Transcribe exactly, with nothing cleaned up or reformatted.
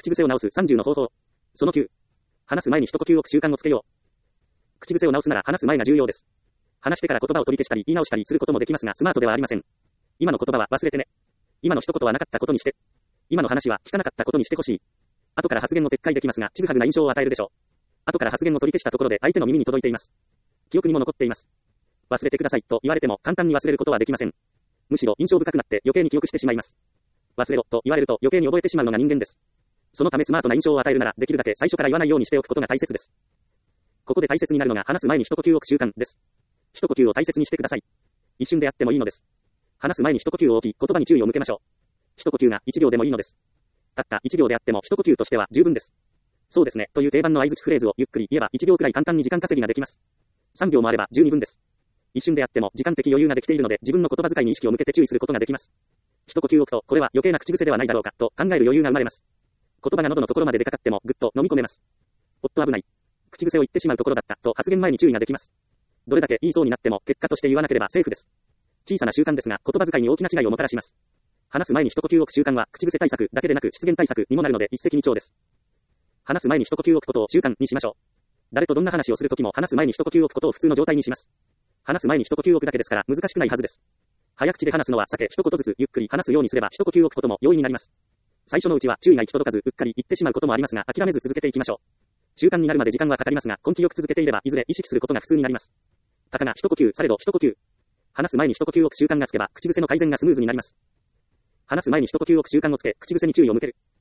口癖を直すさんじゅうの方法。そのきゅう。話す前に一呼吸置く習慣をつけよう。口癖を直すなら話す前が重要です。話してから言葉を取り消したり言い直したりすることもできますが、スマートではありません。今の言葉は忘れてね。今の一言はなかったことにして。今の話は聞かなかったことにしてほしい。後から発言を撤回できますが、ちぐはぐな印象を与えるでしょう。後から発言を取り消したところで相手の耳に届いています。記憶にも残っています。忘れてくださいと言われても簡単に忘れることはできません。むしろ印象深くなって余計に記憶してしまいます。忘れろと言われると余計に覚えてしまうのが人間です。そのためスマートな印象を与えるならできるだけ最初から言わないようにしておくことが大切です。ここで大切になるのが話す前に一呼吸置く習慣です。一呼吸を大切にしてください。一瞬であってもいいのです。話す前に一呼吸を置き、言葉に注意を向けましょう。一呼吸が一秒でもいいのです。たった一秒であっても一呼吸としては十分です。そうですね、という定番の相槌フレーズをゆっくり言えば一秒くらい簡単に時間稼ぎができます。三秒もあれば十二分です。一瞬であっても時間的余裕ができているので自分の言葉遣いに意識を向けて注意することができます。一呼吸置くと、これは余計な口癖ではないだろうか、と考える余裕が生まれます。言葉が喉のところまで出かかってもぐっと飲み込めます。おっと危ない。口癖を言ってしまうところだった、と発言前に注意ができます。どれだけ言いそうになっても結果として言わなければセーフです。小さな習慣ですが言葉遣いに大きな違いをもたらします。話す前に一呼吸置く習慣は口癖対策だけでなく失言対策にもなるので一石二鳥です。話す前に一呼吸置くことを習慣にしましょう。誰とどんな話をするときも話す前に一呼吸置くことを普通の状態にします。話す前に一呼吸置くだけですから難しくないはずです。早口で話すのは避け一言ずつゆっくり話すようにすれば一呼吸置くことも容易になります。最初のうちは注意が行き届かずうっかり言ってしまうこともありますが諦めず続けていきましょう。習慣になるまで時間はかかりますが根気よく続けていればいずれ意識することが普通になります。たかが一呼吸されど一呼吸。話す前に一呼吸置く習慣がつけば口癖の改善がスムーズになります。話す前に一呼吸置く習慣をつけ口癖に注意を向ける。